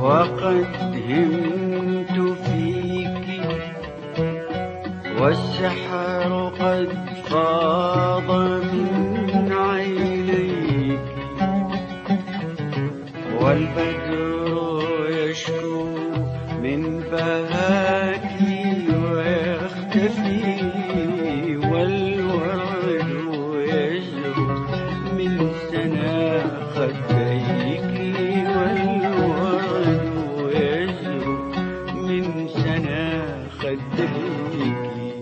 وقد همت فيك والسحر قد فاض من عينيك والبدر يشكو من بهاك ويختفي والورد يزهو من سنا خديك والورد يزهو من سنا خديك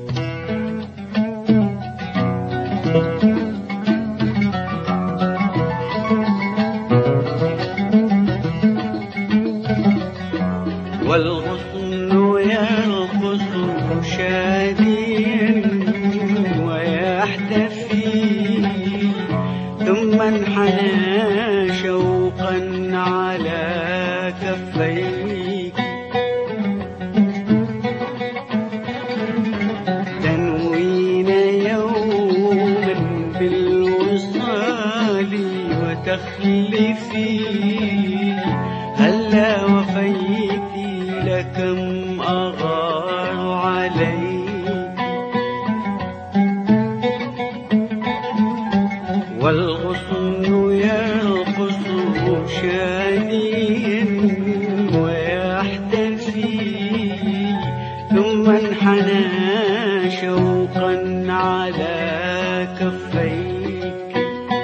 والغصن يرقص شاديا ويحتفي ثم انحنى شوقا على كفيك تنوين يوما بالوصال وتخلفي هلا وفيت لكم أغار عليك والغصن يرقص شاديا ويحتفي ثم انحنى شوقا على كفيك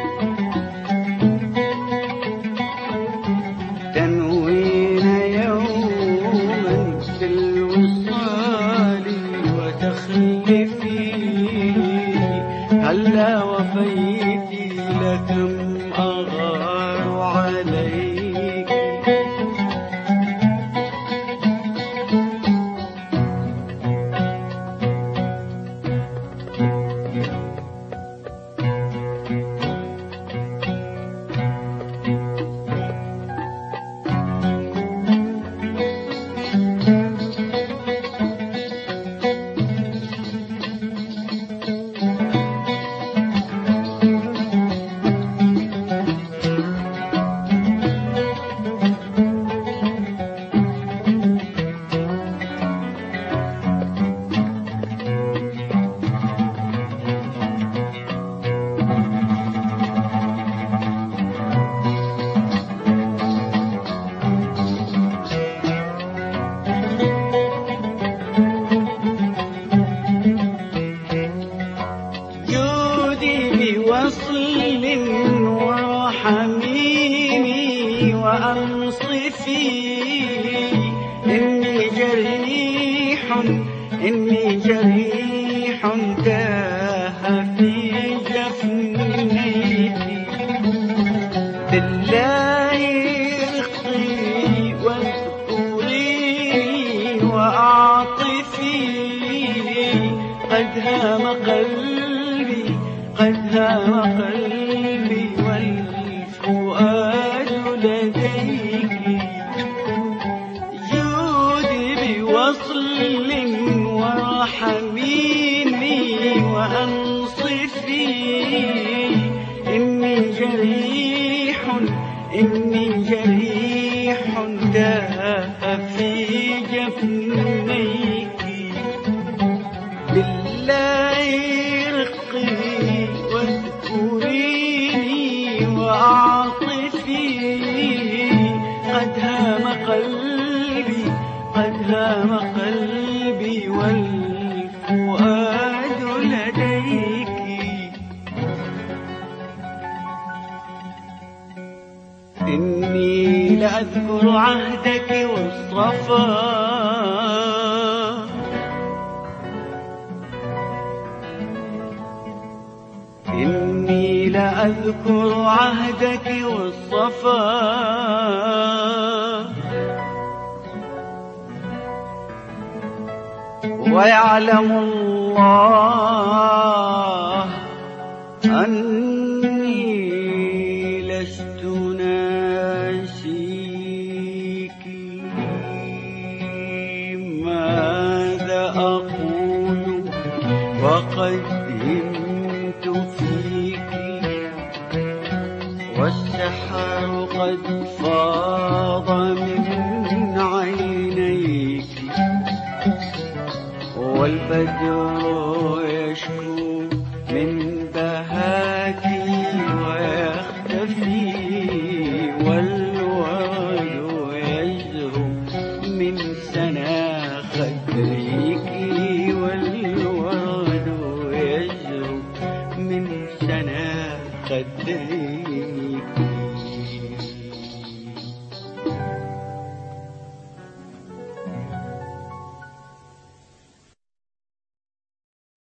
تنوين يوما بالوصال وتخلفي هلا وفيت لكم أغار عليك بوصل وحميمي وأنصفي إني جريح تاه في جفنيتي بالله رقي واذكريني وأعطفي قد هام قلبي والفؤاد لديك جودي بوصل ورحميني وأنصفي إني جريح داء في جفنيك بالله رقي واذكريني وأعطفي قد هام قلبي والفؤاد لديك إني لأذكر عهدك والصفا إني لأذكر عهدك والصفا ويعلم الله أني لست ناسيك ماذا أقول وقد همت فيك والسحر قد فاض مني خديك